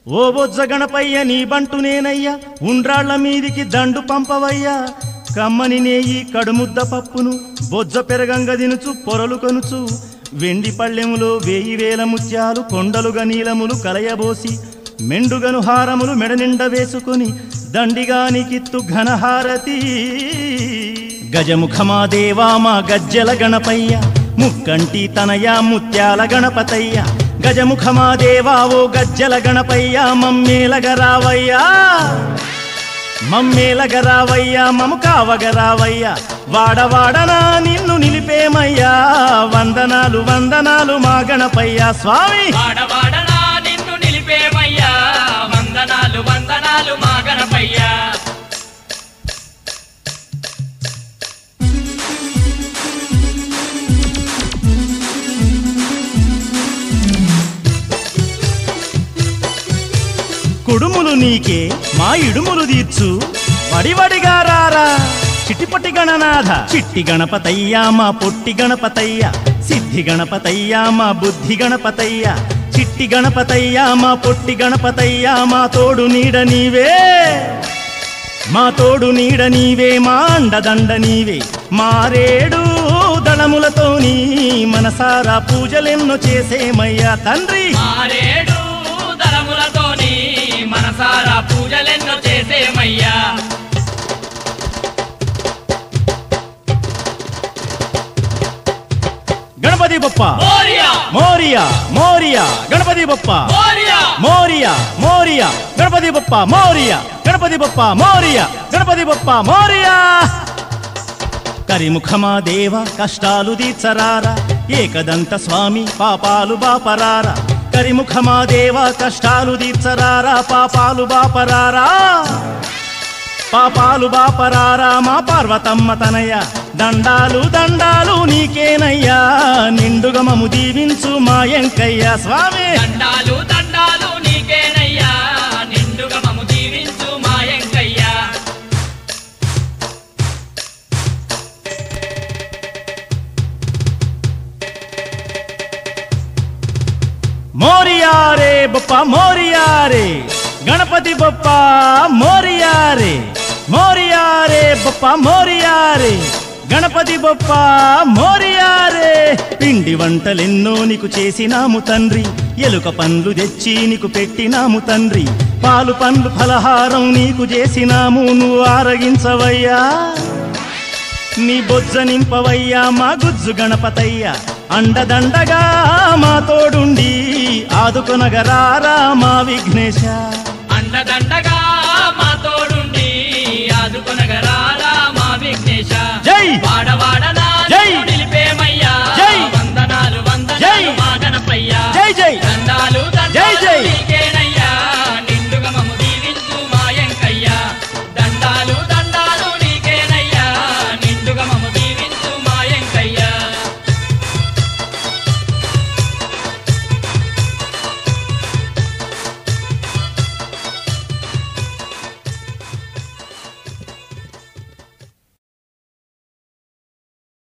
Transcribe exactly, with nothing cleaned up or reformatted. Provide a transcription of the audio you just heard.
ఓ బొజ్జ గణపయ్య నీ బంటు నేనయ్యా, ఉండ్రాళ్ల మీదికి దండు పంపవయ్యా. కమ్మని నేయి కడుముద్ద పప్పును బొజ్జ పెరగంగ దినుచు పొరలు కొనుచు, వెండి పళ్ళెములో వేయి వేల ముత్యాలు కొండలుగా నీలములు కలయబోసి, మెండుగను హారములు మెడ నిండ వేసుకొని దండిగానికిత్తు ఘనహారతి. గజముఖమా దేవా మా గజ్జల గణపయ్య, ముక్కంటి తనయ ముత్యాల గణపతయ్య. గజముఖమా దేవా ఓ గజ్జల గణపయ్య, మమ్మేలగరావయ్యా మమ్మేలగరావయ్యా మము కావగరావయ్యా. వాడవాడనా నిన్ను నిలిపేమయ్యా, వందనాలు వందనాలు మా గణపయ్య స్వామి. వాడవాడనా నిన్ను నిలిపేమయ్యా, వందనాలు వందనాలు మా గణపయ్యా. కుడుములు నీకే మా ఇడుములు తీర్చు, వడివడిగా రారా చిటిపటి గణనాథ. చిట్టి గణపతయ్యా మా పొట్టి గణపతయ్యా, సిద్ధి గణపతయ్యా మా బుద్ధి గణపతయ్యా. చిట్టి గణపతయ్యా మా పొట్టి గణపతయ్యా, మా తోడు నీడ నీవే మా తోడు నీడ నీవే, మా అండదండ నీవే. మారేడు దళములతోని మనసారా పూజలెన్నో చేసేమయ్యా తండ్రి. మారేడు దళములతోని మనసారా పూజలెన్నో చేసేమయ్యా. గణపతి బప్ప మోరియా మోరియా మోరియా, గణపతి బప్ప మోరియా మోరియా మోరియా, గణపతి బప్ప మోరియా, గణపతి బప్ప మోరియా, గణపతి బప్ప మోరియా. కరిముఖమా దేవ కష్టాలు తీర్చరారా, ఏకదంత స్వామి పాపాలు బాపరారా. కరిముఖమా దేవ కష్టాలు తీర్చరారా, పాపాలు బాపరారా పాపాలు బాపరారా. మా పార్వతమ్మ తనయ దండాలు దండాలు నీకేనయ్యా, నిండుగా మము దీవించు మా ఎంకయ్య స్వామి. దండాలు దండాలు నీకేనయ్యా, నిండుగా మము దీవించు మా ఎంకయ్యా. మోరియారే బొప్ప మోరియారే, గణపతి బొప్ప మోరియారే. మోరియారే బొప్ప మోరియారే, గణపతి బొప్ప మోరియారే. పిండి వంటలెన్నో నీకు చేసినాము తండ్రి, ఎలుక పండ్లు తెచ్చి నీకు పెట్టినాము తండ్రి. పాలు పండ్లు ఫలహారం నీకు చేసినాము, నువ్వు ఆరగించవయ్యా. నీ బొజ్జ నింపవయ్యా మా గుజ్జు గణపతయ్య, అండదండగా మా తోడుండి ఆదుకొనగరారా మా విఘ్నేశ. అండదండగా మా తోడుండి ఆదుకొనగరారా మా విఘ్నేశ.